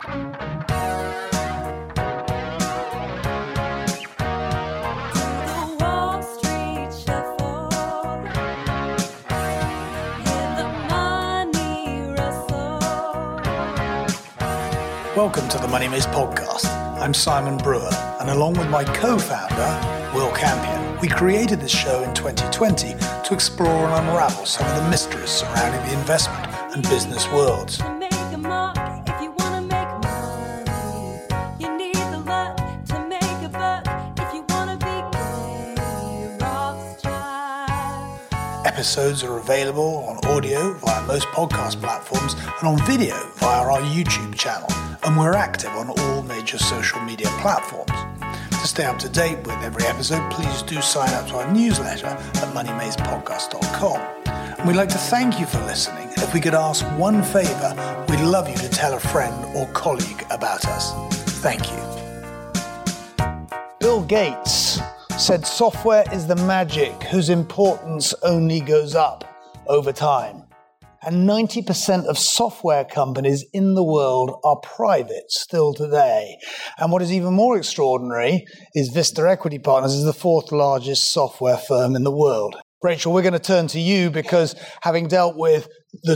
Welcome to the Money Maze podcast. I'm Simon Brewer, and along with my co-founder, Will Campion, we created this show in 2020 to explore and unravel some of the mysteries surrounding the investment and business worlds. Episodes are available on audio via most podcast platforms and on video via our YouTube channel, and we're active on all major social media platforms. To stay up to date with every episode, please do sign up to our newsletter at moneymazepodcast.com. And we'd like to thank you for listening. And if we could ask one favor, we'd love you to tell a friend or colleague about us. Thank you. Bill Gates said software is the magic whose importance only goes up over time. And 90% of software companies in the world are private still today. And what is even more extraordinary is Vista Equity Partners is the fourth largest software firm in the world. Rachel, we're going to turn to you because having dealt with the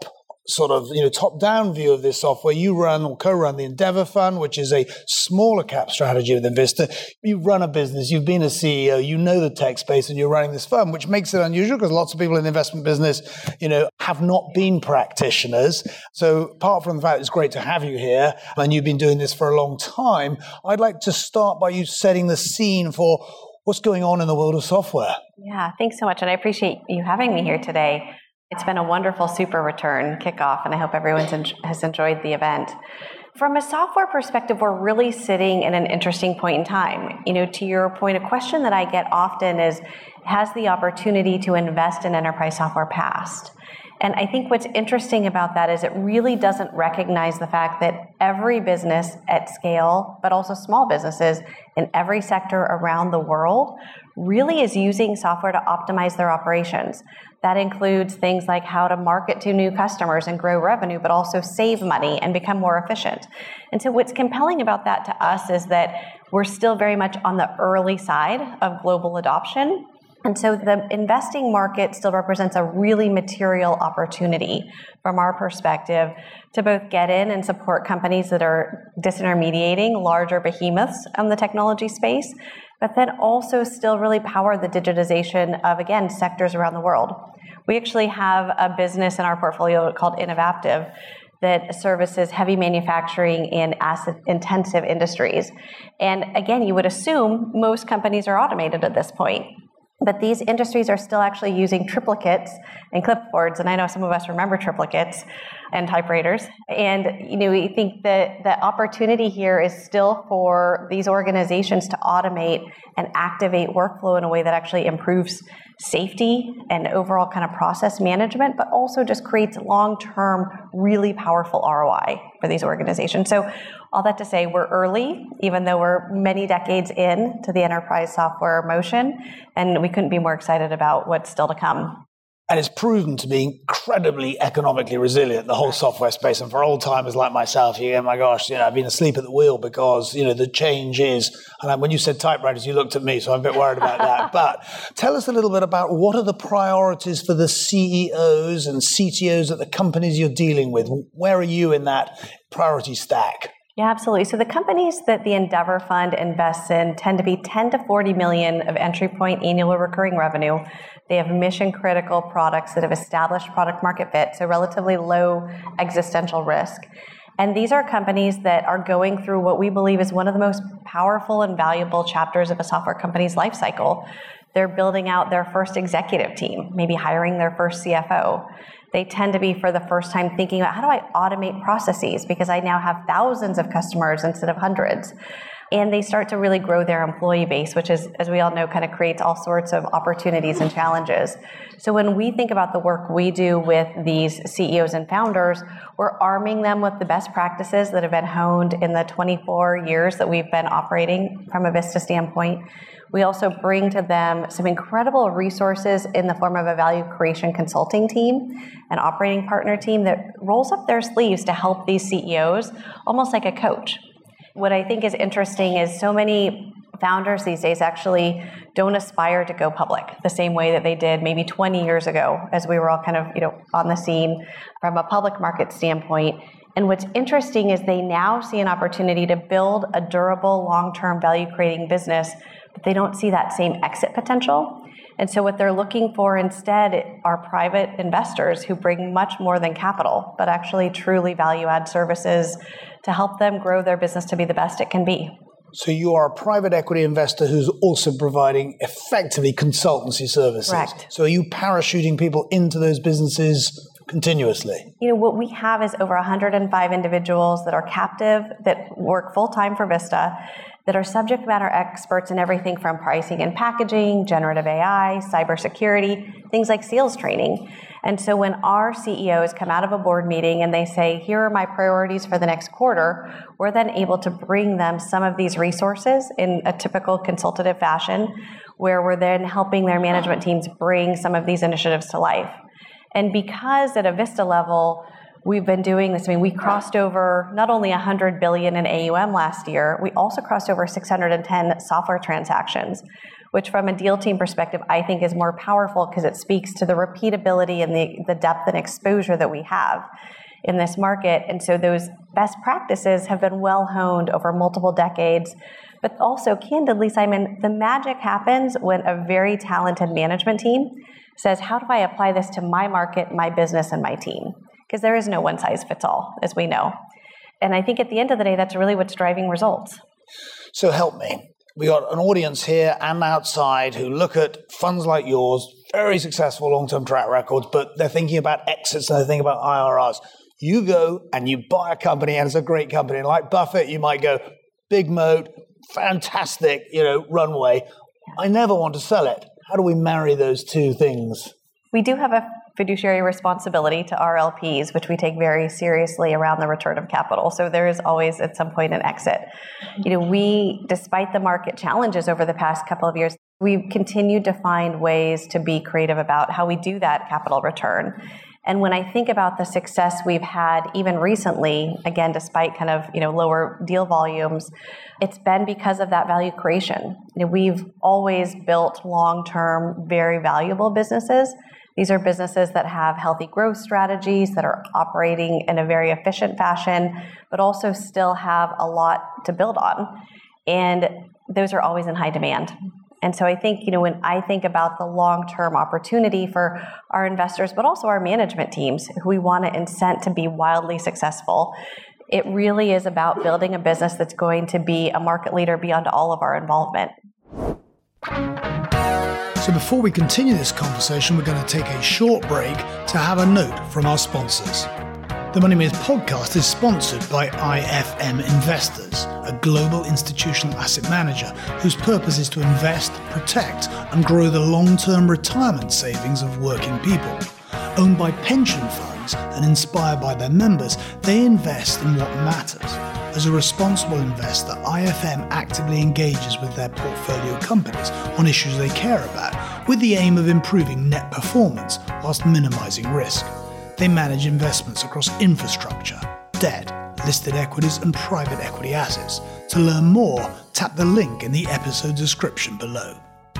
top-down view of this software, you run or co-run the Endeavor Fund, which is a smaller cap strategy within Vista. You run a business, you've been a CEO, you know the tech space, and you're running this firm, which makes it unusual because lots of people in the investment business, have not been practitioners. So apart from the fact it's great to have you here, and you've been doing this for a long time, I'd like to start by you setting the scene for what's going on in the world of software. Yeah, thanks so much, and I appreciate you having me here today. It's been a wonderful super return kickoff, and I hope everyone has enjoyed the event. From a software perspective, we're really sitting in an interesting point in time. To your point, a question that I get often is, has the opportunity to invest in enterprise software passed? And I think what's interesting about that is it really doesn't recognize the fact that every business at scale, but also small businesses in every sector around the world, really is using software to optimize their operations. That includes things like how to market to new customers and grow revenue, but also save money and become more efficient. And so what's compelling about that to us is that we're still very much on the early side of global adoption. And so the investing market still represents a really material opportunity from our perspective to both get in and support companies that are disintermediating larger behemoths in the technology space, but then also still really power the digitization of, again, sectors around the world. We actually have a business in our portfolio called Innovaptive that services heavy manufacturing in asset-intensive industries. And again, you would assume most companies are automated at this point. But these industries are still actually using triplicates and clipboards, and I know some of us remember triplicates and typewriters. And we think that the opportunity here is still for these organizations to automate and activate workflow in a way that actually improves safety and overall kind of process management, but also just creates long-term, really powerful ROI for these organizations. So all that to say, we're early, even though we're many decades in to the enterprise software motion, and we couldn't be more excited about what's still to come. And it's proven to be incredibly economically resilient, the whole software space. And for old timers like myself, my gosh, I've been asleep at the wheel because, the change is, and when you said typewriters, you looked at me, so I'm a bit worried about that. But tell us a little bit about what are the priorities for the CEOs and CTOs at the companies you're dealing with? Where are you in that priority stack? Yeah, absolutely. So the companies that the Endeavor Fund invests in tend to be 10 to 40 million of entry point annual recurring revenue. They have mission critical products that have established product market fit, so relatively low existential risk. And these are companies that are going through what we believe is one of the most powerful and valuable chapters of a software company's life cycle. They're building out their first executive team, maybe hiring their first CFO. They tend to be, for the first time, thinking about how do I automate processes because I now have thousands of customers instead of hundreds. And they start to really grow their employee base, which is, as we all know, kind of creates all sorts of opportunities and challenges. So when we think about the work we do with these CEOs and founders, we're arming them with the best practices that have been honed in the 24 years that we've been operating from a Vista standpoint. We also bring to them some incredible resources in the form of a value creation consulting team, an operating partner team that rolls up their sleeves to help these CEOs, almost like a coach. What I think is interesting is so many founders these days actually don't aspire to go public the same way that they did maybe 20 years ago, as we were all kind of, on the scene from a public market standpoint. And what's interesting is they now see an opportunity to build a durable, long-term value-creating business, but they don't see that same exit potential. And so what they're looking for instead are private investors who bring much more than capital, but actually truly value-add services to help them grow their business to be the best it can be. So you are a private equity investor who's also providing effectively consultancy services. Correct. So are you parachuting people into those businesses continuously? What we have is over 105 individuals that are captive, that work full-time for Vista, that are subject matter experts in everything from pricing and packaging, generative AI, cybersecurity, things like sales training. And so when our CEOs come out of a board meeting and they say, here are my priorities for the next quarter, we're then able to bring them some of these resources in a typical consultative fashion, where we're then helping their management teams bring some of these initiatives to life. And because at a Vista level, we've been doing this. We crossed over not only $100 billion in AUM last year, we also crossed over 610 software transactions, which from a deal team perspective, I think is more powerful because it speaks to the repeatability and the depth and exposure that we have in this market. And so those best practices have been well honed over multiple decades. But also, candidly, Simon, the magic happens when a very talented management team says, how do I apply this to my market, my business, and my team? Because there is no one size fits all, as we know. And I think at the end of the day, that's really what's driving results. So help me. We got an audience here and outside who look at funds like yours, very successful long-term track records, but they're thinking about exits and they're thinking about IRRs. You go and you buy a company and it's a great company. Like Buffett, you might go, big moat, fantastic, runway. I never want to sell it. How do we marry those two things? We do have a fiduciary responsibility to our LPs, which we take very seriously around the return of capital. So there is always at some point an exit. We, despite the market challenges over the past couple of years, we've continued to find ways to be creative about how we do that capital return. And when I think about the success we've had even recently, again, despite kind of, lower deal volumes, it's been because of that value creation. We've always built long-term, very valuable businesses. These are businesses that have healthy growth strategies, that are operating in a very efficient fashion, but also still have a lot to build on. And those are always in high demand. And so I think, when I think about the long-term opportunity for our investors, but also our management teams who we want to incent to be wildly successful, it really is about building a business that's going to be a market leader beyond all of our involvement. So before we continue this conversation, we're going to take a short break to have a note from our sponsors. The Money Maze podcast is sponsored by IFM Investors, a global institutional asset manager whose purpose is to invest, protect, and grow the long-term retirement savings of working people. Owned by pension funds and inspired by their members, they invest in what matters. As a responsible investor, IFM actively engages with their portfolio companies on issues they care about, with the aim of improving net performance whilst minimizing risk. They manage investments across infrastructure, debt, listed equities, and private equity assets. To learn more, tap the link in the episode description below.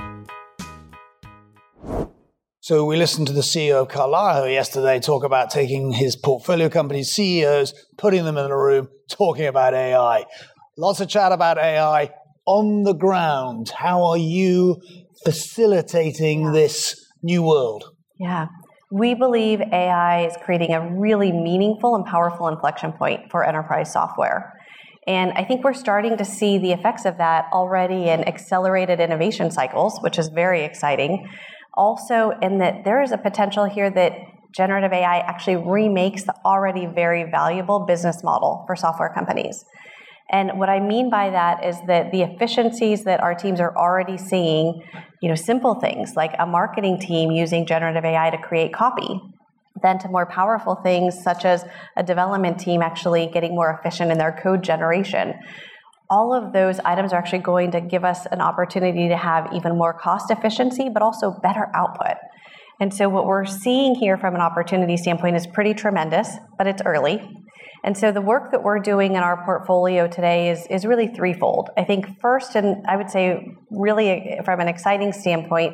So we listened to the CEO of Carlyle yesterday talk about taking his portfolio company CEOs, putting them in a room, talking about AI. Lots of chat about AI on the ground. How are you facilitating this new world? Yeah. We believe AI is creating a really meaningful and powerful inflection point for enterprise software. And I think we're starting to see the effects of that already in accelerated innovation cycles, which is very exciting. Also, in that there is a potential here that generative AI actually remakes the already very valuable business model for software companies. And what I mean by that is that the efficiencies that our teams are already seeing, simple things like a marketing team using generative AI to create copy, then to more powerful things such as a development team actually getting more efficient in their code generation. All of those items are actually going to give us an opportunity to have even more cost efficiency, but also better output. And so what we're seeing here from an opportunity standpoint is pretty tremendous, but it's early. And so the work that we're doing in our portfolio today is really threefold. I think first, and I would say really from an exciting standpoint,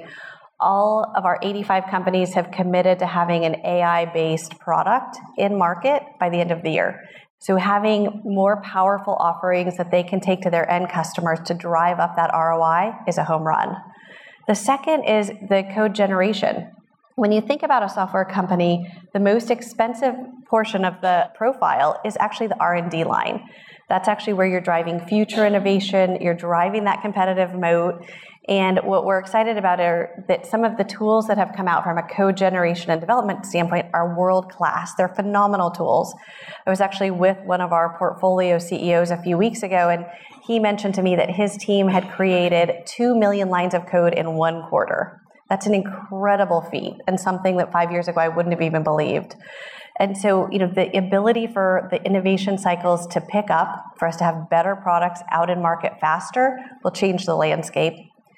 all of our 85 companies have committed to having an AI-based product in market by the end of the year. So having more powerful offerings that they can take to their end customers to drive up that ROI is a home run. The second is the code generation. When you think about a software company, the most expensive portion of the profile is actually the R&D line. That's actually where you're driving future innovation, you're driving that competitive moat. And what we're excited about are that some of the tools that have come out from a code generation and development standpoint are world-class. They're phenomenal tools. I was actually with one of our portfolio CEOs a few weeks ago, and he mentioned to me that his team had created 2 million lines of code in 1 quarter. That's an incredible feat and something that 5 years ago I wouldn't have even believed. And so, the ability for the innovation cycles to pick up, for us to have better products out in market faster, will change the landscape.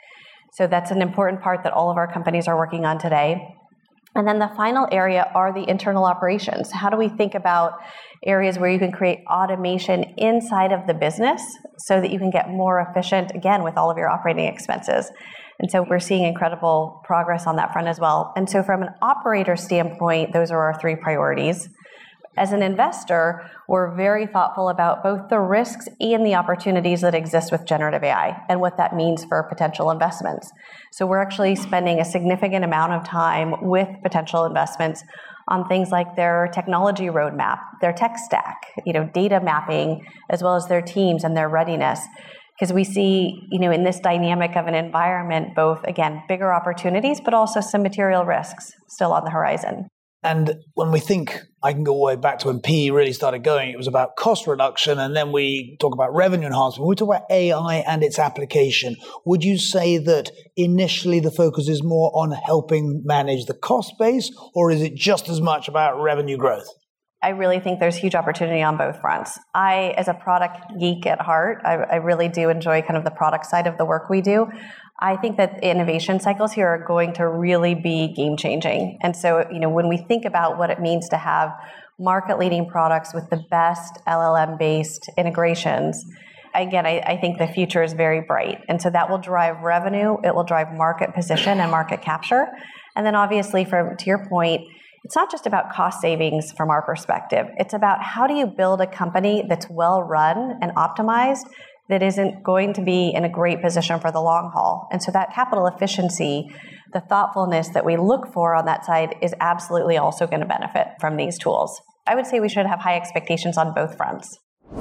So that's an important part that all of our companies are working on today. And then the final area are the internal operations. How do we think about areas where you can create automation inside of the business so that you can get more efficient, again, with all of your operating expenses? And so we're seeing incredible progress on that front as well. And so from an operator standpoint, those are our 3 priorities. As an investor, we're very thoughtful about both the risks and the opportunities that exist with generative AI and what that means for potential investments. So we're actually spending a significant amount of time with potential investments on things like their technology roadmap, their tech stack, data mapping, as well as their teams and their readiness. Because we see, in this dynamic of an environment, both, again, bigger opportunities, but also some material risks still on the horizon. And when we think, I can go all the way back to when PE really started going, it was about cost reduction, and then we talk about revenue enhancement. When we talk about AI and its application, would you say that initially the focus is more on helping manage the cost base, or is it just as much about revenue growth? I really think there's huge opportunity on both fronts. I, as a product geek at heart, I really do enjoy kind of the product side of the work we do. I think that innovation cycles here are going to really be game-changing. And so, when we think about what it means to have market-leading products with the best LLM-based integrations, again, I think the future is very bright. And so that will drive revenue, it will drive market position and market capture. And then obviously, to your point, it's not just about cost savings from our perspective. It's about how do you build a company that's well run and optimized that isn't going to be in a great position for the long haul. And so that capital efficiency, the thoughtfulness that we look for on that side is absolutely also going to benefit from these tools. I would say we should have high expectations on both fronts.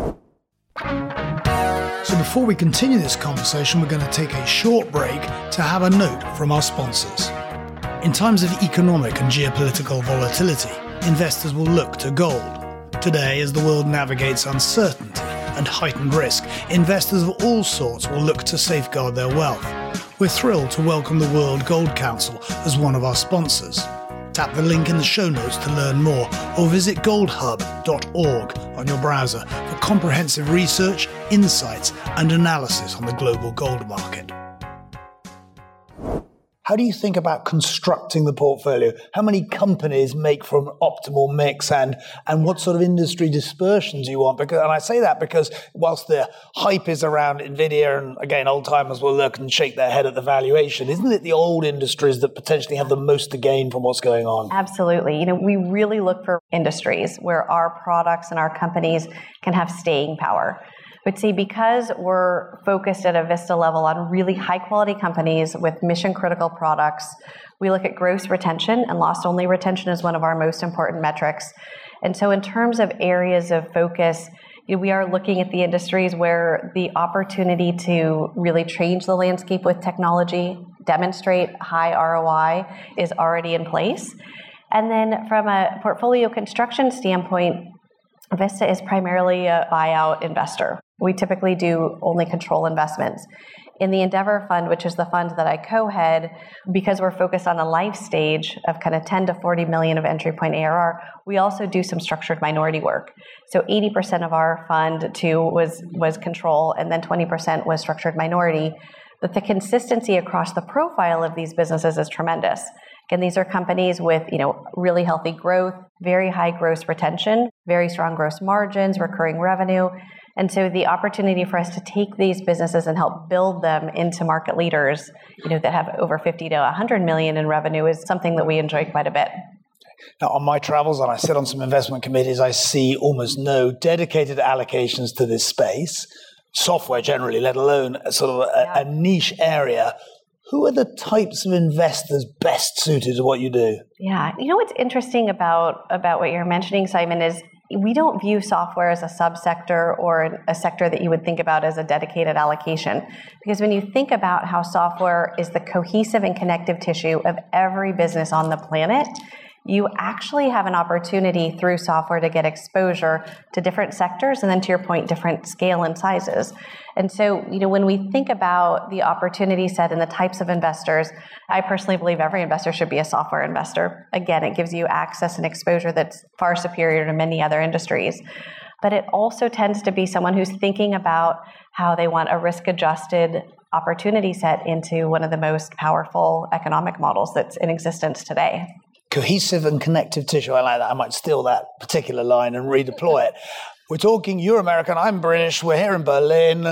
So before we continue this conversation, we're going to take a short break to have a note from our sponsors. In times of economic and geopolitical volatility, investors will look to gold. Today, as the world navigates uncertainty and heightened risk, investors of all sorts will look to safeguard their wealth. We're thrilled to welcome the World Gold Council as one of our sponsors. Tap the link in the show notes to learn more, or visit goldhub.org on your browser for comprehensive research, insights, and analysis on the global gold market. How do you think about constructing the portfolio? How many companies make for an optimal mix, and what sort of industry dispersion do you want? And I say that because whilst the hype is around NVIDIA, and again, old timers will look and shake their head at the valuation, isn't it the old industries that potentially have the most to gain from what's going on? Absolutely. We really look for industries where our products and our companies can have staying power. I would say because we're focused at a Vista level on really high quality companies with mission critical products, we look at gross retention, and lost only retention is one of our most important metrics. And so in terms of areas of focus, we are looking at the industries where the opportunity to really change the landscape with technology, demonstrate high ROI is already in place. And then from a portfolio construction standpoint, Vista is primarily a buyout investor. We typically do only control investments. In the Endeavor Fund, which is the fund that I co-head, because we're focused on a life stage of kind of 10 to 40 million of entry point ARR, we also do some structured minority work. So 80% of our fund two was control, and then 20% was structured minority. But the consistency across the profile of these businesses is tremendous. Again, these are companies with, really healthy growth, very high gross retention, very strong gross margins, recurring revenue. And so the opportunity for us to take these businesses and help build them into market leaders, that have over 50 to 100 million in revenue is something that we enjoy quite a bit. Now, on my travels, and I sit on some investment committees, I see almost no dedicated allocations to this space, software generally, let alone sort of a niche area. Who are the types of investors best suited to what you do? Yeah. What's interesting about what you're mentioning, Simon, is we don't view software as a subsector or a sector that you would think about as a dedicated allocation. Because when you think about how software is the cohesive and connective tissue of every business on the planet, you actually have an opportunity through software to get exposure to different sectors and then, to your point, different scale and sizes. And so, when we think about the opportunity set and the types of investors, I personally believe every investor should be a software investor. Again, it gives you access and exposure that's far superior to many other industries. But it also tends to be someone who's thinking about how they want a risk-adjusted opportunity set into one of the most powerful economic models that's in existence today. Cohesive and connective tissue. I like that. I might steal that particular line and redeploy it. We're talking, you're American, I'm British, we're here in Berlin.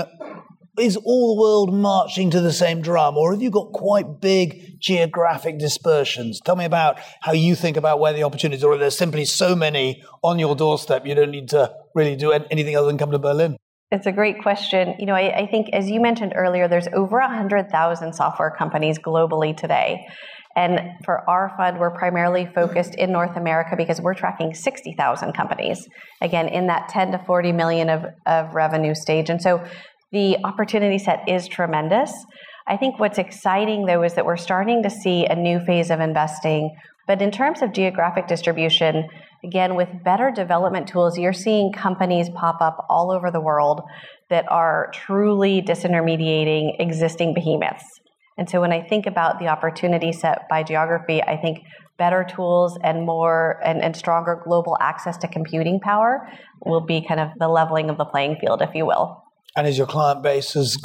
Is all the world marching to the same drum, or have you got quite big geographic dispersions? Tell me about how you think about where the opportunities are, or there's simply so many on your doorstep you don't need to really do anything other than come to Berlin. It's a great question. I think, as you mentioned earlier, there's over 100,000 software companies globally today. And for our fund, we're primarily focused in North America because we're tracking 60,000 companies, again, in that 10 to 40 million of revenue stage. And so the opportunity set is tremendous. I think what's exciting, though, is that we're starting to see a new phase of investing. But in terms of geographic distribution, again, with better development tools, you're seeing companies pop up all over the world that are truly disintermediating existing behemoths. And so when I think about the opportunity set by geography, I think better tools and more and stronger global access to computing power will be kind of the leveling of the playing field, if you will. And is your client base as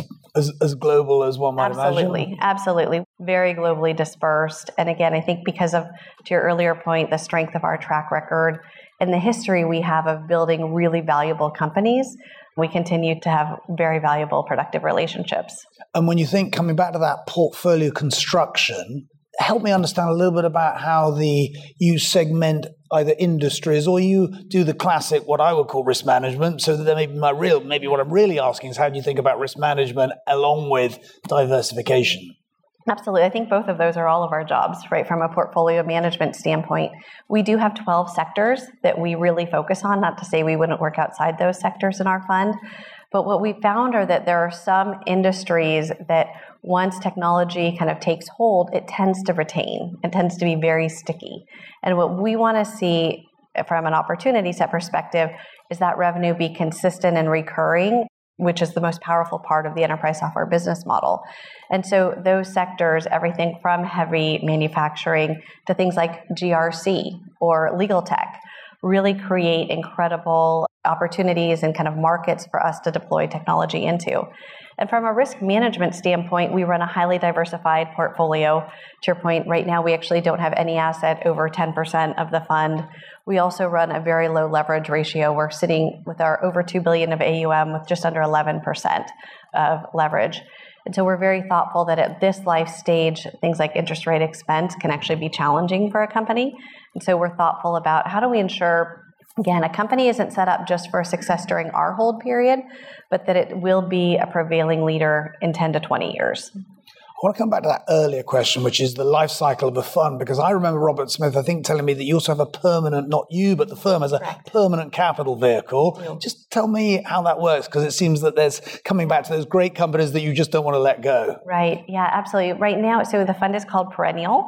global as one might imagine? Absolutely. Very globally dispersed. And again, I think because of, to your earlier point, the strength of our track record and the history we have of building really valuable companies, we continue to have very valuable, productive relationships. And when you think, coming back to that portfolio construction, help me understand a little bit about how you segment either industries or you do the classic, what I would call risk management. So that maybe what I'm really asking is, how do you think about risk management along with diversification? Absolutely. I think both of those are all of our jobs, right? From a portfolio management standpoint, we do have 12 sectors that we really focus on, not to say we wouldn't work outside those sectors in our fund. But what we found are that there are some industries that once technology kind of takes hold, it tends to retain. It tends to be very sticky. And what we want to see from an opportunity set perspective is that revenue be consistent and recurring, which is the most powerful part of the enterprise software business model. And so those sectors, everything from heavy manufacturing to things like GRC or legal tech, really create incredible opportunities and kind of markets for us to deploy technology into. And from a risk management standpoint, we run a highly diversified portfolio. To your point, right now we actually don't have any asset over 10% of the fund. We also run a very low leverage ratio. We're sitting with our over $2 billion of AUM with just under 11% of leverage. And so we're very thoughtful that at this life stage, things like interest rate expense can actually be challenging for a company. And so we're thoughtful about how do we ensure, again, a company isn't set up just for success during our hold period, but that it will be a prevailing leader in 10 to 20 years. I want to come back to that earlier question, which is the life cycle of a fund, because I remember Robert Smith, I think, telling me that you also have a permanent, not you, but the firm has a permanent capital vehicle. Yeah. Just tell me how that works, because it seems that there's coming back to those great companies that you just don't want to let go. Right. Yeah, absolutely. Right now, so the fund is called Perennial.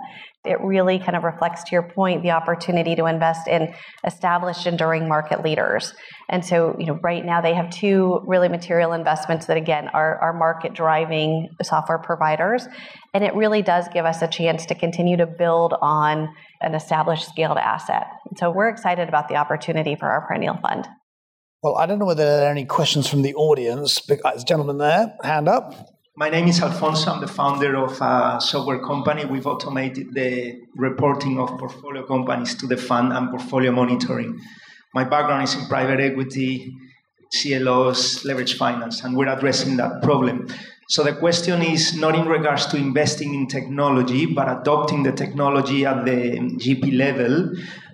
It really kind of reflects, to your point, the opportunity to invest in established, enduring market leaders. And so, right now they have two really material investments that, again, are market-driving software providers. And it really does give us a chance to continue to build on an established, scaled asset. And so we're excited about the opportunity for our perennial fund. Well, I don't know whether there are any questions from the audience. There's a gentleman there, hand up. My name is Alfonso. I'm the founder of a software company. We've automated the reporting of portfolio companies to the fund and portfolio monitoring. My background is in private equity, CLOs, leverage finance, and we're addressing that problem. So the question is not in regards to investing in technology, but adopting the technology at the GP level,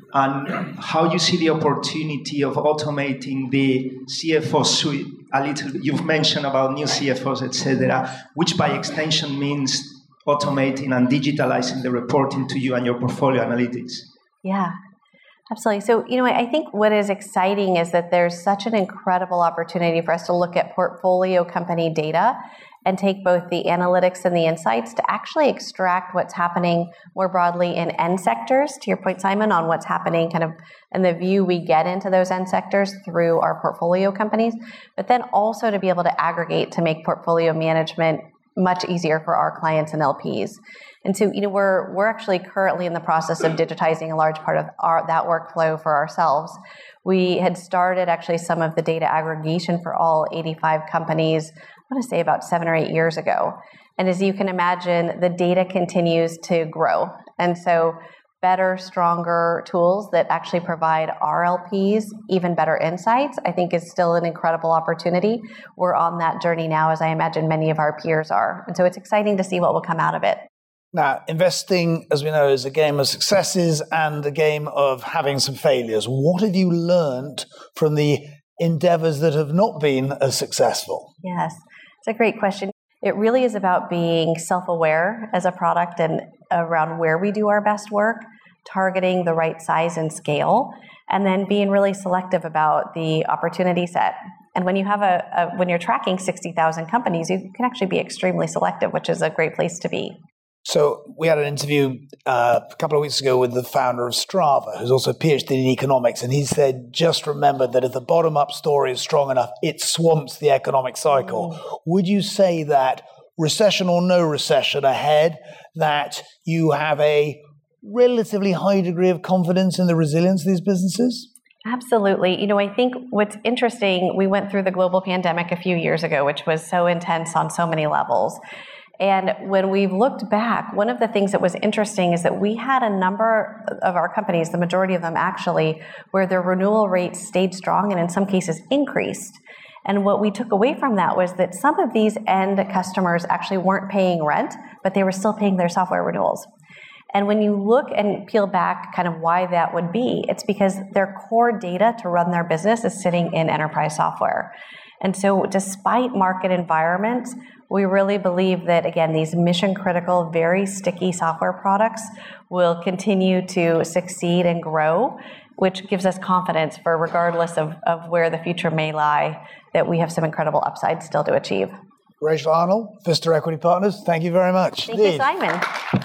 and how you see the opportunity of automating the CFO suite a little. You've mentioned about new CFOs, etc., which by extension means automating and digitalizing the reporting to you and your portfolio analytics. Yeah, absolutely. So, I think what is exciting is that there's such an incredible opportunity for us to look at portfolio company data and take both the analytics and the insights to actually extract what's happening more broadly in end sectors, to your point, Simon, on what's happening kind of in the view we get into those end sectors through our portfolio companies, but then also to be able to aggregate to make portfolio management much easier for our clients and LPs. And so, we're actually currently in the process of digitizing a large part of that workflow for ourselves. We had started actually some of the data aggregation for all 85 companies, I want to say about 7 or 8 years ago. And as you can imagine, the data continues to grow. And so better, stronger tools that actually provide our LPs even better insights, I think is still an incredible opportunity. We're on that journey now, as I imagine many of our peers are. And so it's exciting to see what will come out of it. Now, investing, as we know, is a game of successes and a game of having some failures. What have you learned from the endeavors that have not been as successful? Yes, it's a great question. It really is about being self-aware as a product and around where we do our best work, targeting the right size and scale, and then being really selective about the opportunity set. And when you have when you're tracking 60,000 companies, you can actually be extremely selective, which is a great place to be. So we had an interview a couple of weeks ago with the founder of Strava, who's also a PhD in economics, and he said, just remember that if the bottom-up story is strong enough, it swamps the economic cycle. Would you say that recession or no recession ahead, that you have a relatively high degree of confidence in the resilience of these businesses? Absolutely. I think what's interesting, we went through the global pandemic a few years ago, which was so intense on so many levels. And when we've looked back, one of the things that was interesting is that we had a number of our companies, the majority of them actually, where their renewal rates stayed strong and in some cases increased. And what we took away from that was that some of these end customers actually weren't paying rent, but they were still paying their software renewals. And when you look and peel back kind of why that would be, it's because their core data to run their business is sitting in enterprise software. And so despite market environments, we really believe that, again, these mission-critical, very sticky software products will continue to succeed and grow, which gives us confidence for regardless of where the future may lie, that we have some incredible upside still to achieve. Rachel Arnold, Vista Equity Partners, thank you very much. Thank you, Simon.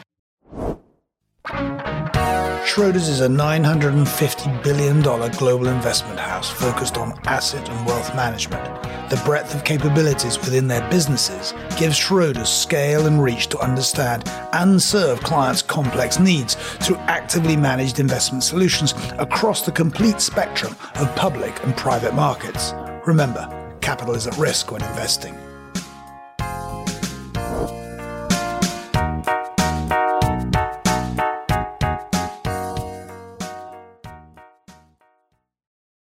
Schroders is a $950 billion global investment house focused on asset and wealth management. The breadth of capabilities within their businesses gives Schroders scale and reach to understand and serve clients' complex needs through actively managed investment solutions across the complete spectrum of public and private markets. Remember, capital is at risk when investing.